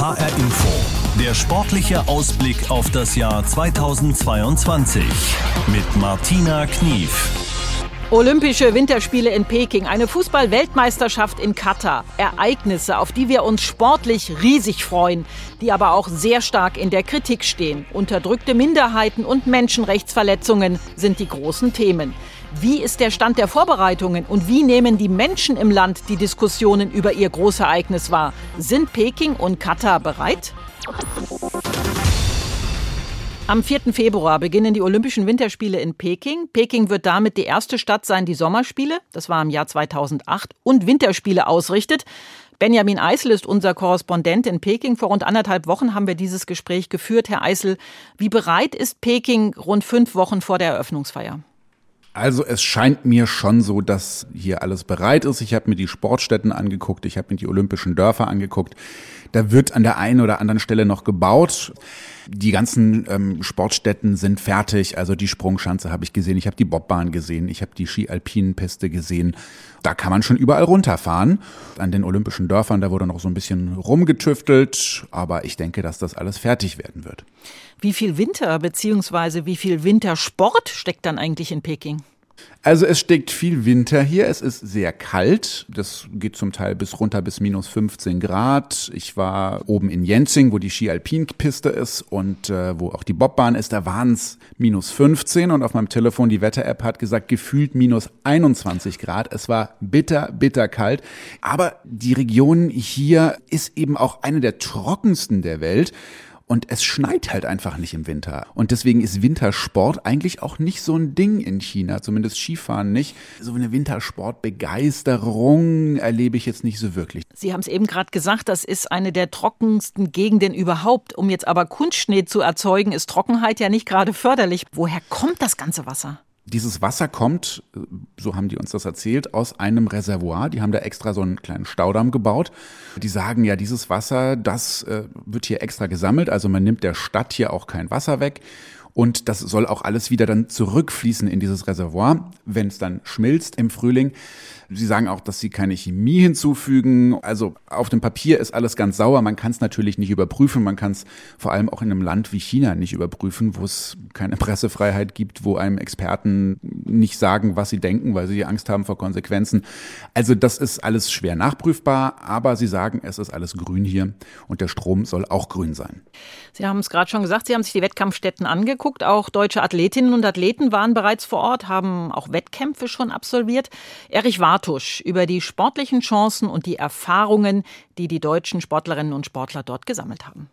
HR Info, der sportliche Ausblick auf das Jahr 2022 mit Martina Knief. Olympische Winterspiele in Peking, eine Fußball-Weltmeisterschaft in Katar. Ereignisse, auf die wir uns sportlich riesig freuen, die aber auch sehr stark in der Kritik stehen. Unterdrückte Minderheiten und Menschenrechtsverletzungen sind die großen Themen. Wie ist der Stand der Vorbereitungen und wie nehmen die Menschen im Land die Diskussionen über ihr Großereignis wahr? Sind Peking und Katar bereit? Am 4. Februar beginnen die Olympischen Winterspiele in Peking. Peking wird damit die erste Stadt sein, die Sommerspiele, das war im Jahr 2008, und Winterspiele ausrichtet. Benjamin Eisel ist unser Korrespondent in Peking. Vor rund 1,5 Wochen haben wir dieses Gespräch geführt. Herr Eisel, wie bereit ist Peking rund 5 Wochen vor der Eröffnungsfeier? Also es scheint mir schon so, dass hier alles bereit ist. Ich habe mir die Sportstätten angeguckt, ich habe mir die olympischen Dörfer angeguckt. Da wird an der einen oder anderen Stelle noch gebaut. Die ganzen Sportstätten sind fertig. Also die Sprungschanze habe ich gesehen, ich habe die Bobbahn gesehen, ich habe die Ski-Alpinen-Piste gesehen. Da kann man schon überall runterfahren. An den olympischen Dörfern, da wurde noch so ein bisschen rumgetüftelt. Aber ich denke, dass das alles fertig werden wird. Wie viel Winter bzw. wie viel Wintersport steckt dann eigentlich in Peking? Also es steckt viel Winter hier, es ist sehr kalt, das geht zum Teil runter bis minus 15 Grad. Ich war oben in Yenzing, wo die Ski-Alpin-Piste ist und wo auch die Bobbahn ist, da waren es minus 15 und auf meinem Telefon, die Wetter-App hat gesagt, gefühlt minus 21 Grad. Es war bitter, bitter kalt, aber die Region hier ist eben auch eine der trockensten der Welt. Und es schneit halt einfach nicht im Winter. Und deswegen ist Wintersport eigentlich auch nicht so ein Ding in China, zumindest Skifahren nicht. So eine Wintersportbegeisterung erlebe ich jetzt nicht so wirklich. Sie haben es eben gerade gesagt, das ist eine der trockensten Gegenden überhaupt. Um jetzt aber Kunstschnee zu erzeugen, ist Trockenheit ja nicht gerade förderlich. Woher kommt das ganze Wasser? Dieses Wasser kommt, so haben die uns das erzählt, aus einem Reservoir. Die haben da extra so einen kleinen Staudamm gebaut. Die sagen ja, dieses Wasser, das wird hier extra gesammelt. Also man nimmt der Stadt hier auch kein Wasser weg. Und das soll auch alles wieder dann zurückfließen in dieses Reservoir, wenn es dann schmilzt im Frühling. Sie sagen auch, dass sie keine Chemie hinzufügen. Also auf dem Papier ist alles ganz sauer. Man kann es natürlich nicht überprüfen. Man kann es vor allem auch in einem Land wie China nicht überprüfen, wo es keine Pressefreiheit gibt, wo einem Experten nicht sagen, was sie denken, weil sie Angst haben vor Konsequenzen. Also das ist alles schwer nachprüfbar. Aber sie sagen, es ist alles grün hier und der Strom soll auch grün sein. Sie haben es gerade schon gesagt, Sie haben sich die Wettkampfstätten angeguckt. Auch deutsche Athletinnen und Athleten waren bereits vor Ort, haben auch Wettkämpfe schon absolviert. Erich Wartusch über die sportlichen Chancen und die Erfahrungen, die die deutschen Sportlerinnen und Sportler dort gesammelt haben.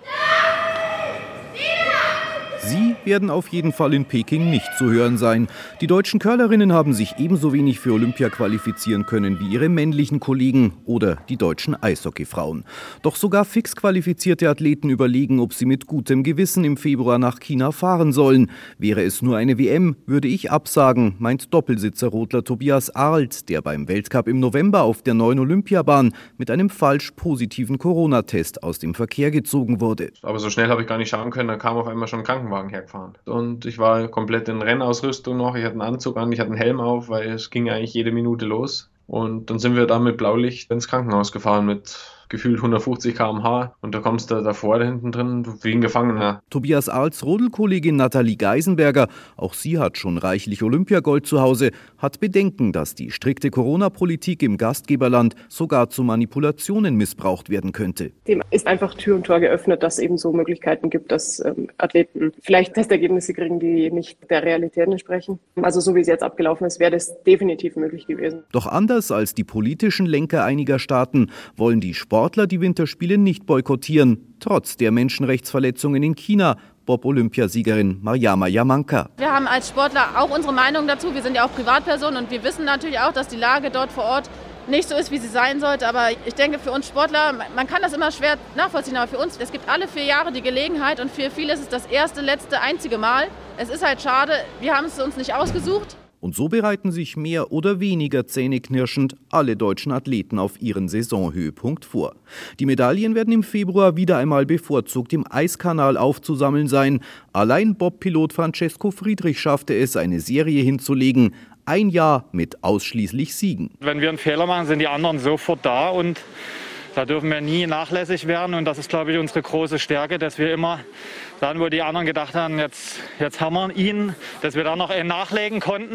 Sie werden auf jeden Fall in Peking nicht zu hören sein. Die deutschen Curlerinnen haben sich ebenso wenig für Olympia qualifizieren können wie ihre männlichen Kollegen oder die deutschen Eishockeyfrauen. Doch sogar fix qualifizierte Athleten überlegen, ob sie mit gutem Gewissen im Februar nach China fahren sollen. Wäre es nur eine WM, würde ich absagen, meint Doppelsitzer-Rodler Tobias Arlt, der beim Weltcup im November auf der neuen Olympiabahn mit einem falsch positiven Corona-Test aus dem Verkehr gezogen wurde. Aber so schnell habe ich gar nicht schauen können, da kam auf einmal schon ein Krankenwagen hergefahren. Und ich war komplett in Rennausrüstung noch, ich hatte einen Anzug an, ich hatte einen Helm auf, weil es ging eigentlich jede Minute los. Und dann sind wir da mit Blaulicht ins Krankenhaus gefahren mit gefühlt 150 km/h und da kommst du davor, da hinten drin, wie ein Gefangener. Tobias Arls Rodelkollegin Nathalie Geisenberger, auch sie hat schon reichlich Olympiagold zu Hause, hat Bedenken, dass die strikte Corona-Politik im Gastgeberland sogar zu Manipulationen missbraucht werden könnte. Dem ist einfach Tür und Tor geöffnet, dass es eben so Möglichkeiten gibt, dass Athleten vielleicht Testergebnisse kriegen, die nicht der Realität entsprechen. Also so wie es jetzt abgelaufen ist, wäre das definitiv möglich gewesen. Doch anders als die politischen Lenker einiger Staaten wollen die Sportler die Winterspiele nicht boykottieren, trotz der Menschenrechtsverletzungen in China. Bob-Olympiasiegerin Mariama Yamanka. Wir haben als Sportler auch unsere Meinung dazu. Wir sind ja auch Privatpersonen und wir wissen natürlich auch, dass die Lage dort vor Ort nicht so ist, wie sie sein sollte. Aber ich denke, für uns Sportler, man kann das immer schwer nachvollziehen, aber für uns, es gibt alle 4 Jahre die Gelegenheit und für viele ist es das erste, letzte, einzige Mal. Es ist halt schade, wir haben es uns nicht ausgesucht. Und so bereiten sich mehr oder weniger zähneknirschend alle deutschen Athleten auf ihren Saisonhöhepunkt vor. Die Medaillen werden im Februar wieder einmal bevorzugt im Eiskanal aufzusammeln sein. Allein Bobpilot Francesco Friedrich schaffte es, eine Serie hinzulegen. Ein Jahr mit ausschließlich Siegen. Wenn wir einen Fehler machen, sind die anderen sofort da und Da dürfen wir nie nachlässig werden und das ist, glaube ich, unsere große Stärke, dass wir immer dann, wo die anderen gedacht haben, jetzt haben wir ihn, dass wir da noch nachlegen konnten.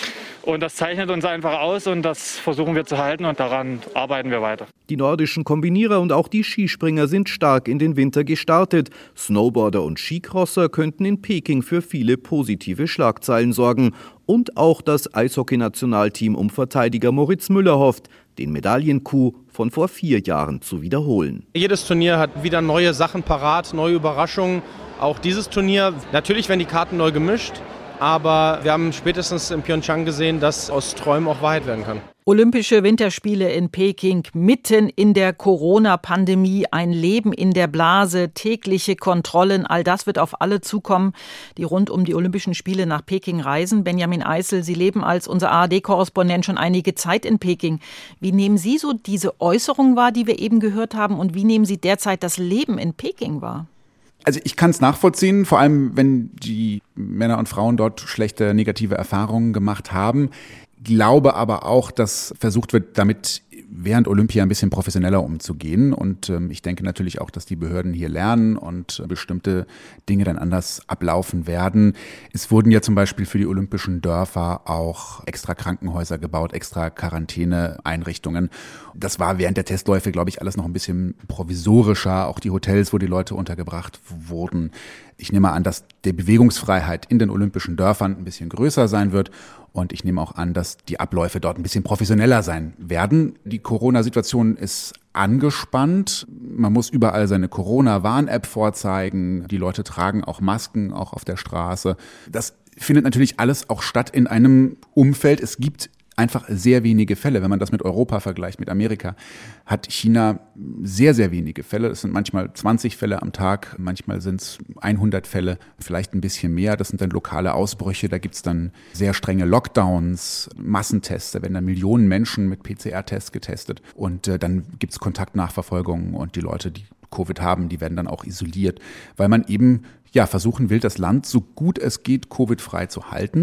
Und das zeichnet uns einfach aus und das versuchen wir zu halten und daran arbeiten wir weiter. Die nordischen Kombinierer und auch die Skispringer sind stark in den Winter gestartet. Snowboarder und Skicrosser könnten in Peking für viele positive Schlagzeilen sorgen. Und auch das Eishockey-Nationalteam um Verteidiger Moritz Müller hofft, den Medaillencoup von vor 4 Jahren zu wiederholen. Jedes Turnier hat wieder neue Sachen parat, neue Überraschungen. Auch dieses Turnier, natürlich werden die Karten neu gemischt. Aber wir haben spätestens in Pyeongchang gesehen, dass aus Träumen auch Wahrheit werden kann. Olympische Winterspiele in Peking, mitten in der Corona-Pandemie, ein Leben in der Blase, tägliche Kontrollen, all das wird auf alle zukommen, die rund um die Olympischen Spiele nach Peking reisen. Benjamin Eisel, Sie leben als unser ARD-Korrespondent schon einige Zeit in Peking. Wie nehmen Sie so diese Äußerung wahr, die wir eben gehört haben, und wie nehmen Sie derzeit das Leben in Peking wahr? Also ich kann es nachvollziehen, vor allem wenn die Männer und Frauen dort schlechte, negative Erfahrungen gemacht haben. Glaube aber auch, dass versucht wird, damit während Olympia ein bisschen professioneller umzugehen. Und ich denke natürlich auch, dass die Behörden hier lernen und bestimmte Dinge dann anders ablaufen werden. Es wurden ja zum Beispiel für die olympischen Dörfer auch extra Krankenhäuser gebaut, extra Quarantäneeinrichtungen. Das war während der Testläufe, glaube ich, alles noch ein bisschen provisorischer. Auch die Hotels, wo die Leute untergebracht wurden. Ich nehme an, dass die Bewegungsfreiheit in den olympischen Dörfern ein bisschen größer sein wird. Und ich nehme auch an, dass die Abläufe dort ein bisschen professioneller sein werden. Die Corona-Situation ist angespannt. Man muss überall seine Corona-Warn-App vorzeigen. Die Leute tragen auch Masken, auch auf der Straße. Das findet natürlich alles auch statt in einem Umfeld. Es gibt einfach sehr wenige Fälle. Wenn man das mit Europa vergleicht, mit Amerika, hat China sehr, sehr wenige Fälle. Es sind manchmal 20 Fälle am Tag, manchmal sind es 100 Fälle, vielleicht ein bisschen mehr. Das sind dann lokale Ausbrüche, da gibt es dann sehr strenge Lockdowns, Massentests, da werden dann Millionen Menschen mit PCR-Tests getestet und dann gibt es Kontaktnachverfolgungen und die Leute, die Covid haben, die werden dann auch isoliert, weil man eben versuchen will, das Land so gut es geht Covid-frei zu halten.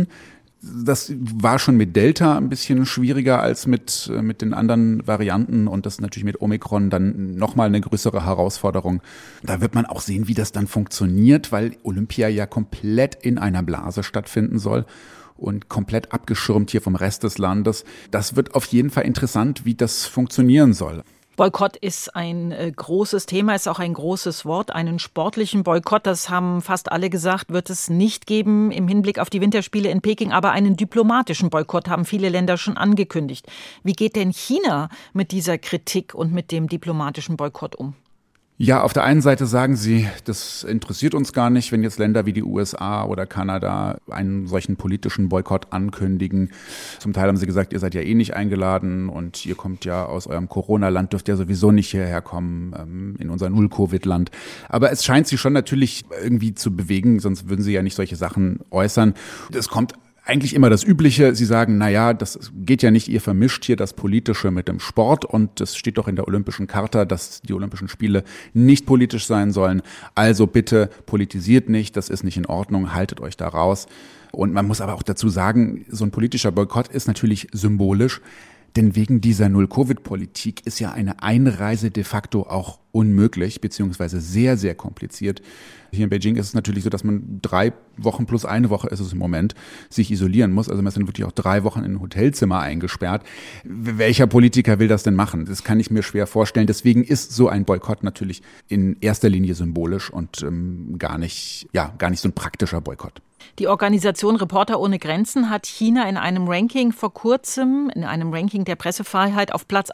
Das war schon mit Delta ein bisschen schwieriger als mit den anderen Varianten und das ist natürlich mit Omikron dann nochmal eine größere Herausforderung. Da wird man auch sehen, wie das dann funktioniert, weil Olympia ja komplett in einer Blase stattfinden soll und komplett abgeschirmt hier vom Rest des Landes. Das wird auf jeden Fall interessant, wie das funktionieren soll. Boykott ist ein großes Thema, ist auch ein großes Wort. Einen sportlichen Boykott, das haben fast alle gesagt, wird es nicht geben im Hinblick auf die Winterspiele in Peking. Aber einen diplomatischen Boykott haben viele Länder schon angekündigt. Wie geht denn China mit dieser Kritik und mit dem diplomatischen Boykott um? Ja, auf der einen Seite sagen sie, das interessiert uns gar nicht, wenn jetzt Länder wie die USA oder Kanada einen solchen politischen Boykott ankündigen. Zum Teil haben sie gesagt, ihr seid ja eh nicht eingeladen und ihr kommt ja aus eurem Corona-Land, dürft ja sowieso nicht hierher kommen, in unser Null-Covid-Land. Aber es scheint sie schon natürlich irgendwie zu bewegen, sonst würden sie ja nicht solche Sachen äußern. Es kommt eigentlich immer das Übliche. Sie sagen, das geht ja nicht, ihr vermischt hier das Politische mit dem Sport und es steht doch in der Olympischen Charta, dass die Olympischen Spiele nicht politisch sein sollen. Also bitte politisiert nicht, das ist nicht in Ordnung, haltet euch da raus. Und man muss aber auch dazu sagen, so ein politischer Boykott ist natürlich symbolisch, denn wegen dieser Null-Covid-Politik ist ja eine Einreise de facto auch unmöglich, beziehungsweise sehr, sehr kompliziert. Hier in Beijing ist es natürlich so, dass man 3 Wochen plus eine Woche ist es im Moment, sich isolieren muss. Also man ist dann wirklich auch 3 Wochen in ein Hotelzimmer eingesperrt. Welcher Politiker will das denn machen? Das kann ich mir schwer vorstellen. Deswegen ist so ein Boykott natürlich in erster Linie symbolisch und gar nicht so ein praktischer Boykott. Die Organisation Reporter ohne Grenzen hat China in einem Ranking vor kurzem, in einem Ranking der Pressefreiheit, auf Platz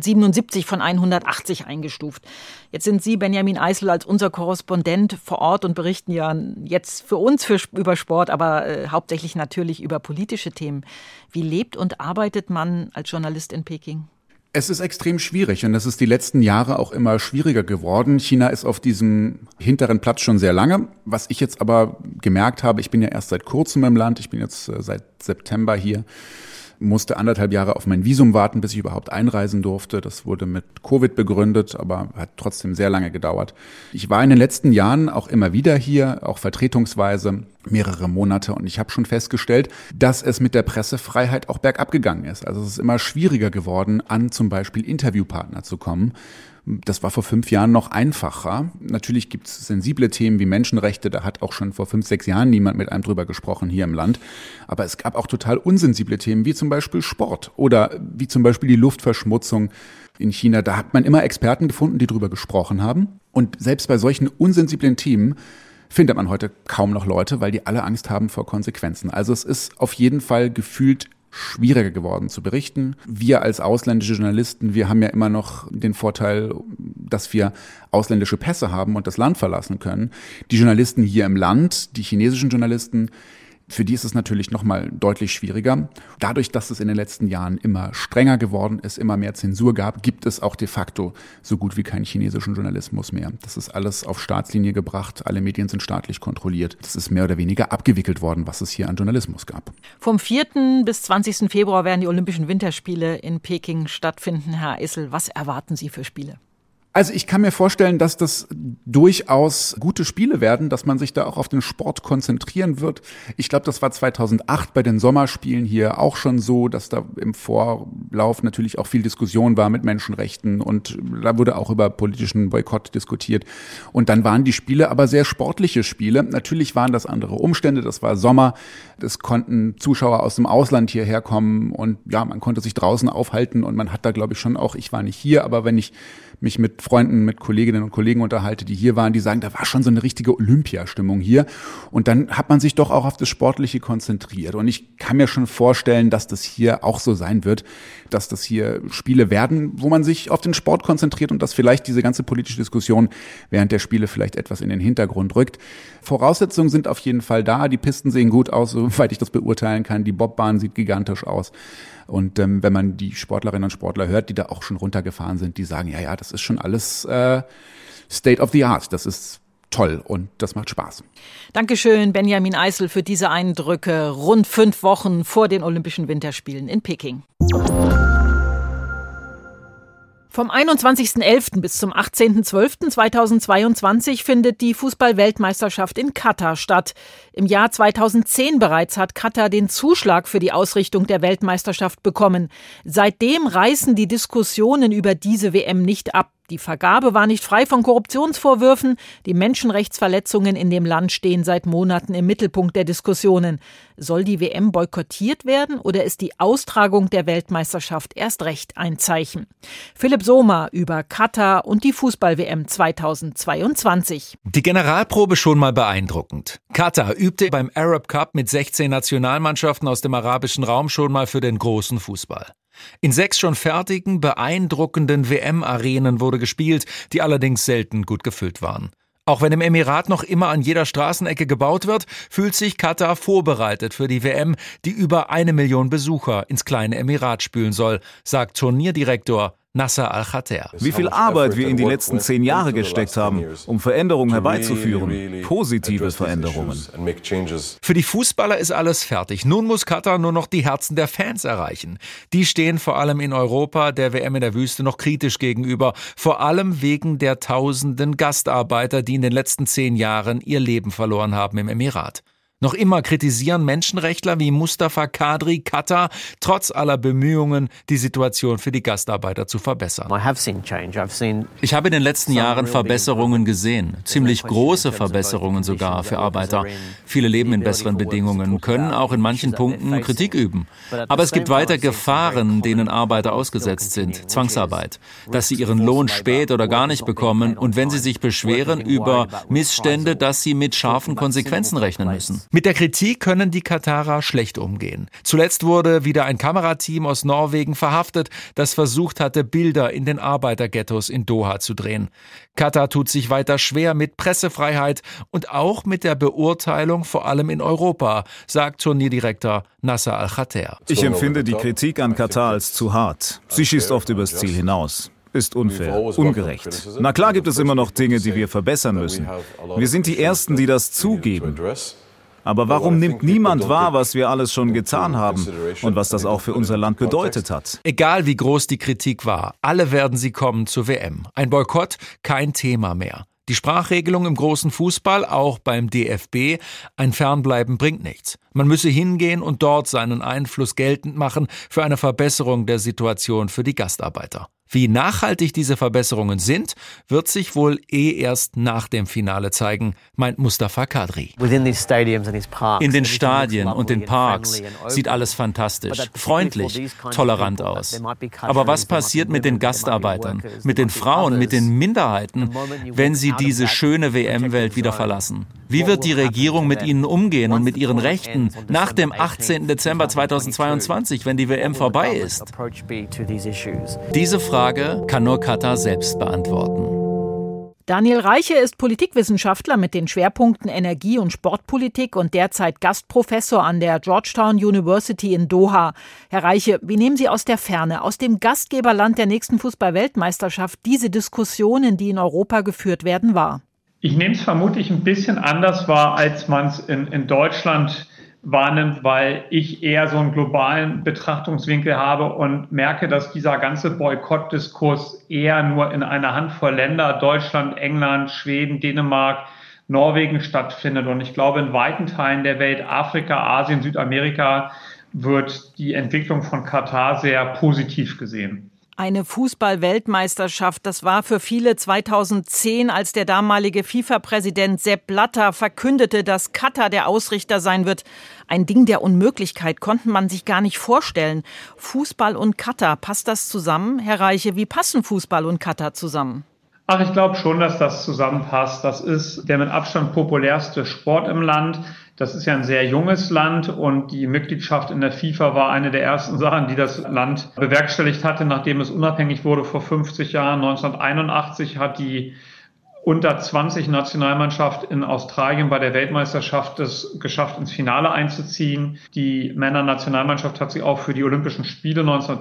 177 von 180 eingestuft. Jetzt sind Sie, Benjamin Eisel, als unser Korrespondent vor Ort und berichten ja jetzt für uns über Sport, aber hauptsächlich natürlich über politische Themen. Wie lebt und arbeitet man als Journalist in Peking? Es ist extrem schwierig und es ist die letzten Jahre auch immer schwieriger geworden. China ist auf diesem hinteren Platz schon sehr lange. Was ich jetzt aber gemerkt habe, ich bin ja erst seit kurzem im Land, ich bin jetzt seit September hier, musste 1,5 Jahre auf mein Visum warten, bis ich überhaupt einreisen durfte. Das wurde mit Covid begründet, aber hat trotzdem sehr lange gedauert. Ich war in den letzten Jahren auch immer wieder hier, auch vertretungsweise, mehrere Monate. Und ich habe schon festgestellt, dass es mit der Pressefreiheit auch bergab gegangen ist. Also es ist immer schwieriger geworden, an zum Beispiel Interviewpartner zu kommen, Das war vor 5 Jahren noch einfacher. Natürlich gibt es sensible Themen wie Menschenrechte, da hat auch schon vor 5, 6 Jahren niemand mit einem drüber gesprochen hier im Land. Aber es gab auch total unsensible Themen, wie zum Beispiel Sport oder wie zum Beispiel die Luftverschmutzung in China. Da hat man immer Experten gefunden, die drüber gesprochen haben. Und selbst bei solchen unsensiblen Themen findet man heute kaum noch Leute, weil die alle Angst haben vor Konsequenzen. Also es ist auf jeden Fall gefühlt schwieriger geworden zu berichten. Wir als ausländische Journalisten, wir haben ja immer noch den Vorteil, dass wir ausländische Pässe haben und das Land verlassen können. Die Journalisten hier im Land, die chinesischen Journalisten, für die ist es natürlich nochmal deutlich schwieriger. Dadurch, dass es in den letzten Jahren immer strenger geworden ist, immer mehr Zensur gab, gibt es auch de facto so gut wie keinen chinesischen Journalismus mehr. Das ist alles auf Staatslinie gebracht, alle Medien sind staatlich kontrolliert. Das ist mehr oder weniger abgewickelt worden, was es hier an Journalismus gab. Vom 4. bis 20. Februar werden die Olympischen Winterspiele in Peking stattfinden. Herr Issel, was erwarten Sie für Spiele? Also ich kann mir vorstellen, dass das durchaus gute Spiele werden, dass man sich da auch auf den Sport konzentrieren wird. Ich glaube, das war 2008 bei den Sommerspielen hier auch schon so, dass da im Vorlauf natürlich auch viel Diskussion war mit Menschenrechten und da wurde auch über politischen Boykott diskutiert. Und dann waren die Spiele aber sehr sportliche Spiele. Natürlich waren das andere Umstände, das war Sommer, es konnten Zuschauer aus dem Ausland hierher kommen und ja, man konnte sich draußen aufhalten und man hat da, glaube ich, schon auch, ich war nicht hier, aber wenn ich mich mit Freunden, mit Kolleginnen und Kollegen unterhalte, die hier waren, die sagen, da war schon so eine richtige Olympiastimmung hier. Und dann hat man sich doch auch auf das Sportliche konzentriert. Und ich kann mir schon vorstellen, dass das hier auch so sein wird, dass das hier Spiele werden, wo man sich auf den Sport konzentriert und dass vielleicht diese ganze politische Diskussion während der Spiele vielleicht etwas in den Hintergrund rückt. Voraussetzungen sind auf jeden Fall da. Die Pisten sehen gut aus, soweit ich das beurteilen kann. Die Bobbahn sieht gigantisch aus. Und wenn man die Sportlerinnen und Sportler hört, die da auch schon runtergefahren sind, die sagen, ja, das ist schon alles State of the Art. Das ist toll und das macht Spaß. Dankeschön, Benjamin Eisel, für diese Eindrücke rund 5 Wochen vor den Olympischen Winterspielen in Peking. Vom 21.11. bis zum 18.12.2022 findet die Fußball-Weltmeisterschaft in Katar statt. Im Jahr 2010 bereits hat Katar den Zuschlag für die Ausrichtung der Weltmeisterschaft bekommen. Seitdem reißen die Diskussionen über diese WM nicht ab. Die Vergabe war nicht frei von Korruptionsvorwürfen. Die Menschenrechtsverletzungen in dem Land stehen seit Monaten im Mittelpunkt der Diskussionen. Soll die WM boykottiert werden oder ist die Austragung der Weltmeisterschaft erst recht ein Zeichen? Philipp Sohmer über Katar und die Fußball-WM 2022. Die Generalprobe schon mal beeindruckend. Katar übte beim Arab Cup mit 16 Nationalmannschaften aus dem arabischen Raum schon mal für den großen Fußball. In 6 schon fertigen, beeindruckenden WM-Arenen wurde gespielt, die allerdings selten gut gefüllt waren. Auch wenn im Emirat noch immer an jeder Straßenecke gebaut wird, fühlt sich Katar vorbereitet für die WM, die über 1 Million Besucher ins kleine Emirat spülen soll, sagt Turnierdirektor Nasser Al-Khater. Wie viel Arbeit wir in die letzten 10 Jahre gesteckt haben, um Veränderungen herbeizuführen, positive Veränderungen. Für die Fußballer ist alles fertig. Nun muss Katar nur noch die Herzen der Fans erreichen. Die stehen vor allem in Europa der WM in der Wüste noch kritisch gegenüber, vor allem wegen der tausenden Gastarbeiter, die in den letzten 10 Jahren ihr Leben verloren haben im Emirat. Noch immer kritisieren Menschenrechtler wie Mustafa Kadri Katar trotz aller Bemühungen, die Situation für die Gastarbeiter zu verbessern. Ich habe in den letzten Jahren Verbesserungen gesehen, ziemlich große Verbesserungen sogar für Arbeiter. Viele leben in besseren Bedingungen, können auch in manchen Punkten Kritik üben. Aber es gibt weiter Gefahren, denen Arbeiter ausgesetzt sind, Zwangsarbeit, dass sie ihren Lohn spät oder gar nicht bekommen und wenn sie sich beschweren über Missstände, dass sie mit scharfen Konsequenzen rechnen müssen. Mit der Kritik können die Katarer schlecht umgehen. Zuletzt wurde wieder ein Kamerateam aus Norwegen verhaftet, das versucht hatte, Bilder in den Arbeiterghettos in Doha zu drehen. Katar tut sich weiter schwer mit Pressefreiheit und auch mit der Beurteilung, vor allem in Europa, sagt Turnierdirektor Nasser Al-Khater. Ich empfinde die Kritik an Katar als zu hart. Sie schießt oft übers Ziel hinaus. Ist unfair, ungerecht. Na klar gibt es immer noch Dinge, die wir verbessern müssen. Wir sind die Ersten, die das zugeben. Aber warum nimmt niemand wahr, was wir alles schon getan haben und was das auch für unser Land bedeutet hat? Egal wie groß die Kritik war, alle werden sie kommen zur WM. Ein Boykott, kein Thema mehr. Die Sprachregelung im großen Fußball, auch beim DFB, ein Fernbleiben bringt nichts. Man müsse hingehen und dort seinen Einfluss geltend machen für eine Verbesserung der Situation für die Gastarbeiter. Wie nachhaltig diese Verbesserungen sind, wird sich wohl erst nach dem Finale zeigen, meint Mustafa Kadri. In den Stadien und den Parks sieht alles fantastisch, freundlich, tolerant aus. Aber was passiert mit den Gastarbeitern, mit den Frauen, mit den Minderheiten, wenn sie diese schöne WM-Welt wieder verlassen? Wie wird die Regierung mit ihnen umgehen und mit ihren Rechten nach dem 18. Dezember 2022, wenn die WM vorbei ist? Diese Frage kann nur Katar selbst beantworten. Daniel Reiche ist Politikwissenschaftler mit den Schwerpunkten Energie- und Sportpolitik und derzeit Gastprofessor an der Georgetown University in Doha. Herr Reiche, wie nehmen Sie aus der Ferne, aus dem Gastgeberland der nächsten Fußball-Weltmeisterschaft, diese Diskussionen, die in Europa geführt werden, wahr? Ich nehme es vermutlich ein bisschen anders wahr, als man es in Deutschland wahrnimmt, weil ich eher so einen globalen Betrachtungswinkel habe und merke, dass dieser ganze Boykottdiskurs eher nur in einer Handvoll Länder, Deutschland, England, Schweden, Dänemark, Norwegen stattfindet. Und ich glaube, in weiten Teilen der Welt, Afrika, Asien, Südamerika, wird die Entwicklung von Katar sehr positiv gesehen. Eine Fußball-Weltmeisterschaft, das war für viele 2010, als der damalige FIFA-Präsident Sepp Blatter verkündete, dass Katar der Ausrichter sein wird. Ein Ding der Unmöglichkeit, konnte man sich gar nicht vorstellen. Fußball und Katar, passt das zusammen? Herr Reiche, wie passen Fußball und Katar zusammen? Ach, ich glaube schon, dass das zusammenpasst. Das ist der mit Abstand populärste Sport im Land. Das ist ja ein sehr junges Land und die Mitgliedschaft in der FIFA war eine der ersten Sachen, die das Land bewerkstelligt hatte, nachdem es unabhängig wurde vor 50 Jahren. 1981 hat die Unter-20-Nationalmannschaft in Australien bei der Weltmeisterschaft es geschafft, ins Finale einzuziehen. Die Männernationalmannschaft hat sich auch für die Olympischen Spiele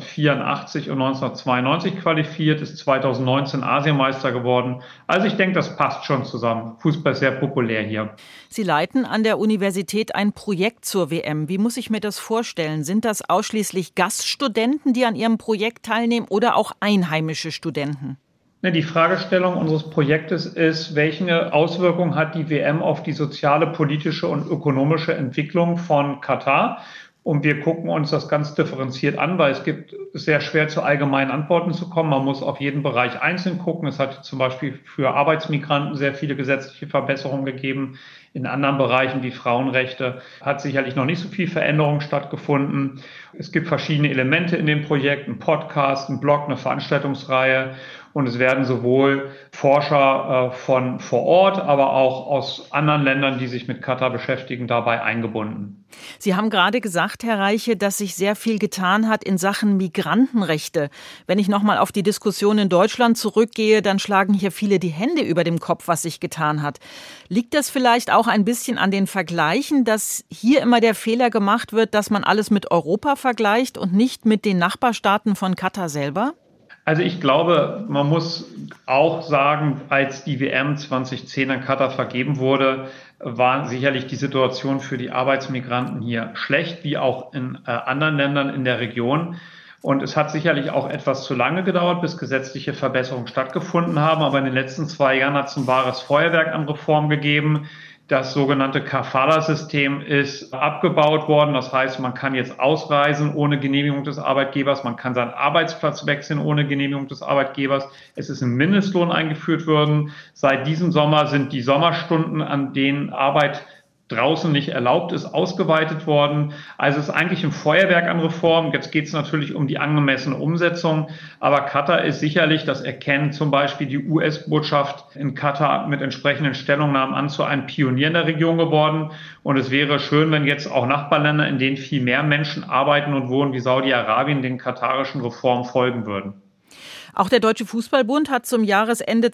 1984 und 1992 qualifiziert, ist 2019 Asienmeister geworden. Also ich denke, das passt schon zusammen. Fußball ist sehr populär hier. Sie leiten an der Universität ein Projekt zur WM. Wie muss ich mir das vorstellen? Sind das ausschließlich Gaststudenten, die an Ihrem Projekt teilnehmen, oder auch einheimische Studenten? Die Fragestellung unseres Projektes ist, welche Auswirkungen hat die WM auf die soziale, politische und ökonomische Entwicklung von Katar? Und wir gucken uns das ganz differenziert an, weil es gibt sehr schwer zu allgemeinen Antworten zu kommen. Man muss auf jeden Bereich einzeln gucken. Es hat zum Beispiel für Arbeitsmigranten sehr viele gesetzliche Verbesserungen gegeben. In anderen Bereichen wie Frauenrechte hat sicherlich noch nicht so viel Veränderung stattgefunden. Es gibt verschiedene Elemente in dem Projekt, ein Podcast, ein Blog, eine Veranstaltungsreihe. Und es werden sowohl Forscher von vor Ort, aber auch aus anderen Ländern, die sich mit Katar beschäftigen, dabei eingebunden. Sie haben gerade gesagt, Herr Reiche, dass sich sehr viel getan hat in Sachen Migrantenrechte. Wenn ich noch mal auf die Diskussion in Deutschland zurückgehe, dann schlagen hier viele die Hände über dem Kopf, was sich getan hat. Liegt das vielleicht auch ein bisschen an den Vergleichen, dass hier immer der Fehler gemacht wird, dass man alles mit Europa vergleicht und nicht mit den Nachbarstaaten von Katar selber? Also ich glaube, man muss auch sagen, als die WM 2010 an Katar vergeben wurde, war sicherlich die Situation für die Arbeitsmigranten hier schlecht, wie auch in anderen Ländern in der Region. Und es hat sicherlich auch etwas zu lange gedauert, bis gesetzliche Verbesserungen stattgefunden haben. Aber in den letzten 2 Jahren hat es ein wahres Feuerwerk an Reformen gegeben. Das sogenannte Kafala-System ist abgebaut worden. Das heißt, man kann jetzt ausreisen ohne Genehmigung des Arbeitgebers. Man kann seinen Arbeitsplatz wechseln ohne Genehmigung des Arbeitgebers. Es ist ein Mindestlohn eingeführt worden. Seit diesem Sommer sind die Sommerstunden, an denen Arbeit draußen nicht erlaubt ist, ausgeweitet worden. Also es ist eigentlich ein Feuerwerk an Reformen. Jetzt geht es natürlich um die angemessene Umsetzung. Aber Katar ist sicherlich, das erkennen zum Beispiel die US-Botschaft in Katar mit entsprechenden Stellungnahmen an, zu einem Pionier in der Region geworden. Und es wäre schön, wenn jetzt auch Nachbarländer, in denen viel mehr Menschen arbeiten und wohnen, wie Saudi-Arabien, den katarischen Reformen folgen würden. Auch der Deutsche Fußballbund hat zum Jahresende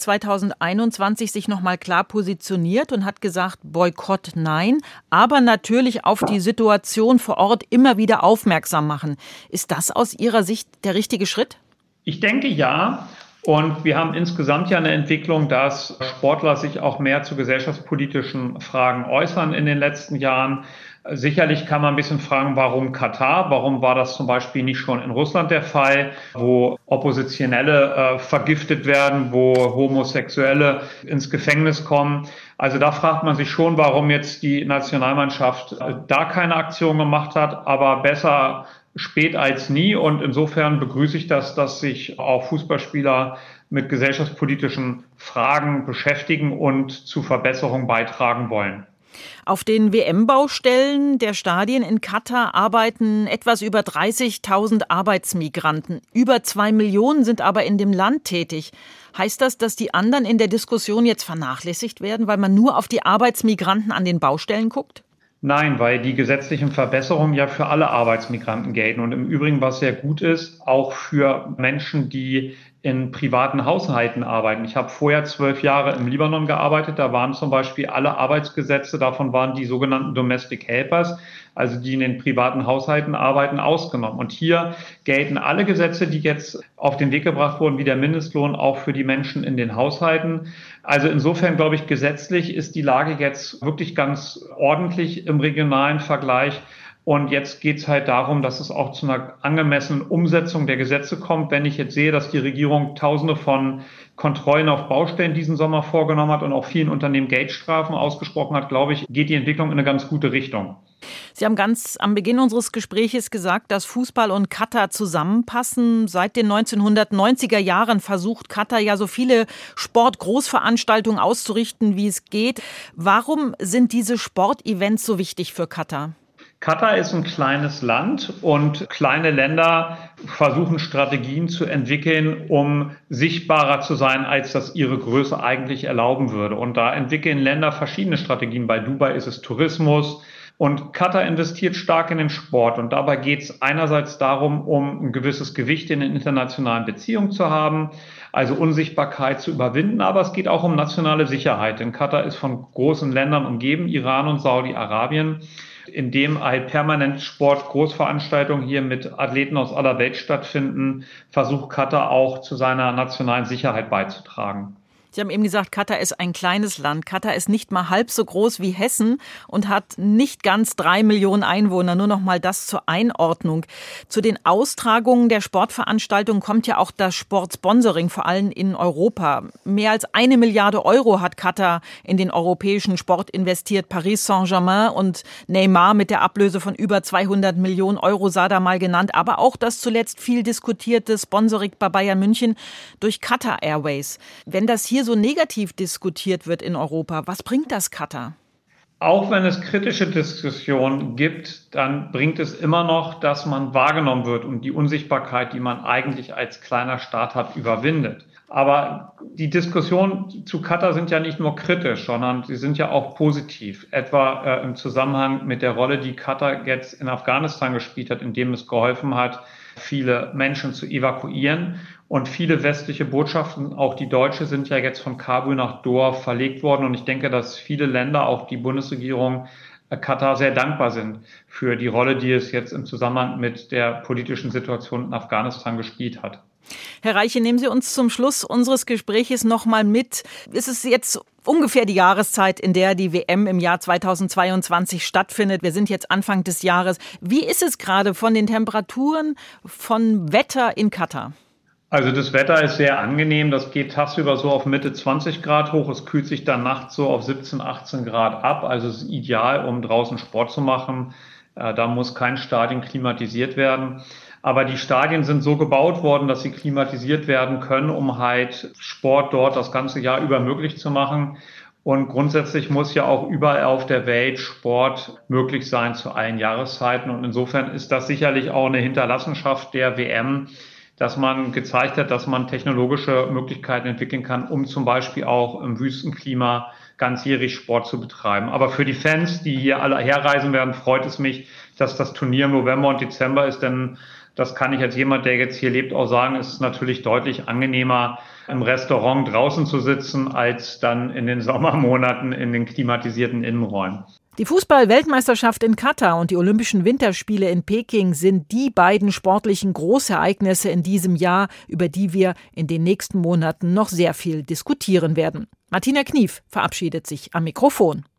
2021 sich noch mal klar positioniert und hat gesagt, Boykott nein, aber natürlich auf die Situation vor Ort immer wieder aufmerksam machen. Ist das aus Ihrer Sicht der richtige Schritt? Ich denke ja. Und wir haben insgesamt ja eine Entwicklung, dass Sportler sich auch mehr zu gesellschaftspolitischen Fragen äußern in den letzten Jahren. Sicherlich kann man ein bisschen fragen, warum Katar? Warum war das zum Beispiel nicht schon in Russland der Fall, wo Oppositionelle vergiftet werden, wo Homosexuelle ins Gefängnis kommen? Also da fragt man sich schon, warum jetzt die Nationalmannschaft da keine Aktion gemacht hat, aber besser spät als nie. Und insofern begrüße ich das, dass sich auch Fußballspieler mit gesellschaftspolitischen Fragen beschäftigen und zu Verbesserungen beitragen wollen. Auf den WM-Baustellen der Stadien in Katar arbeiten etwas über 30.000 Arbeitsmigranten. Über 2 Millionen sind aber in dem Land tätig. Heißt das, dass die anderen in der Diskussion jetzt vernachlässigt werden, weil man nur auf die Arbeitsmigranten an den Baustellen guckt? Nein, weil die gesetzlichen Verbesserungen ja für alle Arbeitsmigranten gelten. Und im Übrigen, was sehr gut ist, auch für Menschen, die in privaten Haushalten arbeiten. Ich habe vorher 12 Jahre im Libanon gearbeitet. Da waren zum Beispiel alle Arbeitsgesetze, davon waren die sogenannten Domestic Helpers, also die in den privaten Haushalten arbeiten, ausgenommen. Und hier gelten alle Gesetze, die jetzt auf den Weg gebracht wurden, wie der Mindestlohn, auch für die Menschen in den Haushalten. Also insofern, glaube ich, gesetzlich ist die Lage jetzt wirklich ganz ordentlich im regionalen Vergleich. Und jetzt geht es halt darum, dass es auch zu einer angemessenen Umsetzung der Gesetze kommt. Wenn ich jetzt sehe, dass die Regierung Tausende von Kontrollen auf Baustellen diesen Sommer vorgenommen hat und auch vielen Unternehmen Geldstrafen ausgesprochen hat, glaube ich, geht die Entwicklung in eine ganz gute Richtung. Sie haben ganz am Beginn unseres Gespräches gesagt, dass Fußball und Katar zusammenpassen. Seit den 1990er Jahren versucht Katar ja so viele Sportgroßveranstaltungen auszurichten, wie es geht. Warum sind diese Sportevents so wichtig für Katar? Katar ist ein kleines Land und kleine Länder versuchen Strategien zu entwickeln, um sichtbarer zu sein, als das ihre Größe eigentlich erlauben würde. Und da entwickeln Länder verschiedene Strategien. Bei Dubai ist es Tourismus. Und Katar investiert stark in den Sport. Und dabei geht es einerseits darum, um ein gewisses Gewicht in den internationalen Beziehungen zu haben, also Unsichtbarkeit zu überwinden. Aber es geht auch um nationale Sicherheit. Denn Katar ist von großen Ländern umgeben, Iran und Saudi-Arabien, in dem halt permanent Sport-Großveranstaltungen hier mit Athleten aus aller Welt stattfinden, versucht Katar auch zu seiner nationalen Sicherheit beizutragen. Sie haben eben gesagt, Katar ist ein kleines Land. Katar ist nicht mal halb so groß wie Hessen und hat nicht ganz 3 Millionen Einwohner. Nur noch mal das zur Einordnung. Zu den Austragungen der Sportveranstaltungen kommt ja auch das Sportsponsoring, vor allem in Europa. Mehr als 1 Milliarde Euro hat Katar in den europäischen Sport investiert. Paris Saint-Germain und Neymar mit der Ablöse von über 200 Millionen Euro sei da mal genannt. Aber auch das zuletzt viel diskutierte Sponsoring bei Bayern München durch Qatar Airways. Wenn das hier so negativ diskutiert wird in Europa, was bringt das Katar? Auch wenn es kritische Diskussionen gibt, dann bringt es immer noch, dass man wahrgenommen wird und die Unsichtbarkeit, die man eigentlich als kleiner Staat hat, überwindet. Aber die Diskussionen zu Katar sind ja nicht nur kritisch, sondern sie sind ja auch positiv. Etwa im Zusammenhang mit der Rolle, die Katar jetzt in Afghanistan gespielt hat, indem es geholfen hat, viele Menschen zu evakuieren. Und viele westliche Botschaften, auch die deutsche, sind ja jetzt von Kabul nach Doha verlegt worden. Und ich denke, dass viele Länder, auch die Bundesregierung, Katar sehr dankbar sind für die Rolle, die es jetzt im Zusammenhang mit der politischen Situation in Afghanistan gespielt hat. Herr Reiche, nehmen Sie uns zum Schluss unseres Gespräches noch mal mit. Es ist jetzt ungefähr die Jahreszeit, in der die WM im Jahr 2022 stattfindet. Wir sind jetzt Anfang des Jahres. Wie ist es gerade von den Temperaturen, von Wetter in Katar? Also das Wetter ist sehr angenehm. Das geht tagsüber so auf Mitte 20 Grad hoch. Es kühlt sich dann nachts so auf 17, 18 Grad ab. Also es ist ideal, um draußen Sport zu machen. Da muss kein Stadion klimatisiert werden. Aber die Stadien sind so gebaut worden, dass sie klimatisiert werden können, um halt Sport dort das ganze Jahr über möglich zu machen. Und grundsätzlich muss ja auch überall auf der Welt Sport möglich sein zu allen Jahreszeiten. Und insofern ist das sicherlich auch eine Hinterlassenschaft der WM, dass man gezeigt hat, dass man technologische Möglichkeiten entwickeln kann, um zum Beispiel auch im Wüstenklima ganzjährig Sport zu betreiben. Aber für die Fans, die hier alle herreisen werden, freut es mich, dass das Turnier im November und Dezember ist, denn das kann ich als jemand, der jetzt hier lebt, auch sagen, es ist natürlich deutlich angenehmer, im Restaurant draußen zu sitzen, als dann in den Sommermonaten in den klimatisierten Innenräumen. Die Fußball-Weltmeisterschaft in Katar und die Olympischen Winterspiele in Peking sind die beiden sportlichen Großereignisse in diesem Jahr, über die wir in den nächsten Monaten noch sehr viel diskutieren werden. Martina Knief verabschiedet sich am Mikrofon.